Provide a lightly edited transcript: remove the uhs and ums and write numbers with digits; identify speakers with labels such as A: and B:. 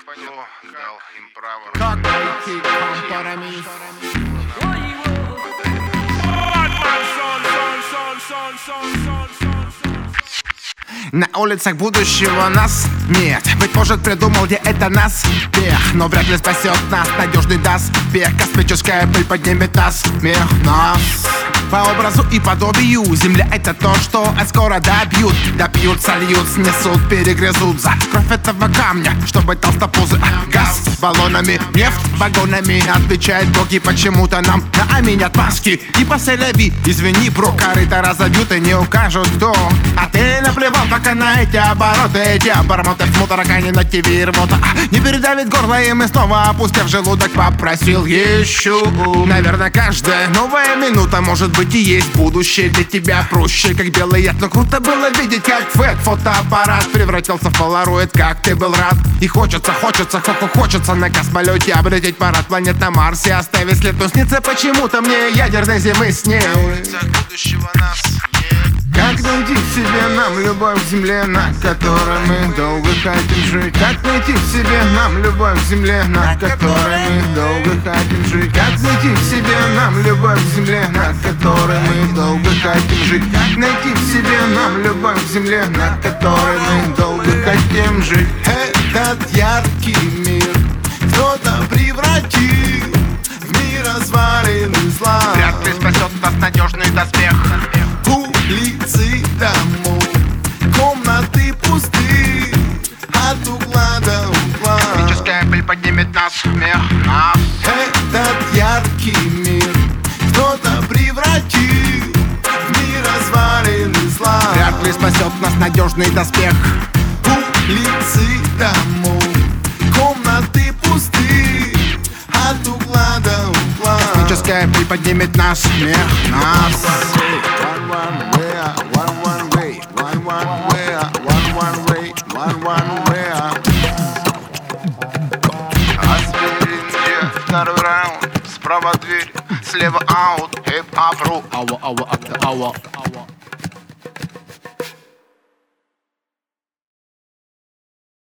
A: Кто дал им право?
B: Как найти компромисс? На улицах будущего нас нет. Быть может, придумал я это нас пех, но вряд ли спасет нас надежный доспех. Космическая пыль поднимет нас, смех нас. По образу и подобию земля — это то, что скоро добьют. Допьют, сольют, снесут, перегрызут за кровь этого камня, чтобы толстопузы газ баллонами, нефть вагонами. Отвечают боги почему-то нам на аминь отмазки. И поселяви, извини, бро, корыто разобьют и не укажут кто. А ты наплевал только на эти обороты. Эти обороты в таракане на ТВ и рвота. Не передавит горло им и снова, опустив желудок, попросил еще. Наверное, каждая новая минута может быть и есть будущее для тебя. Проще, как белый яд, но круто было видеть, как фотоаппарат превратился в полароид, как ты был рад. И хочется на космолете облететь парад планет на Марсе, оставить след. Но снится почему-то мне ядерной зимы снег.
A: На улицах будущего нас нет.
B: Как найти в себе нам любовь в земле, на которой мы долго хотим жить? Как найти в себе нам любовь в земле, на которой мы долго хотим жить? Как найти в себе нам любовь в земле, на которой мы долго хотим жить? Как найти в себе нам любовь в земле, на которой мы долго хотим жить? Этот яркий мир кто-то превратил в мир развалины зла.
A: Вряд ли спасет нас надежный доспех.
B: Улицы домов, комнаты пусты, от угла до угла.
A: Космическая пыль поднимет нас, смех нас.
B: Этот яркий мир кто-то превратил в мир развалины зла.
A: Вряд ли спасет нас надежный доспех.
B: Улицы домов, комнаты пусты, от угла до угла.
A: Космическая пыль поднимет нас, смех нас. Второй раунд, справа дверь, слева аут, хип-хоп-ру.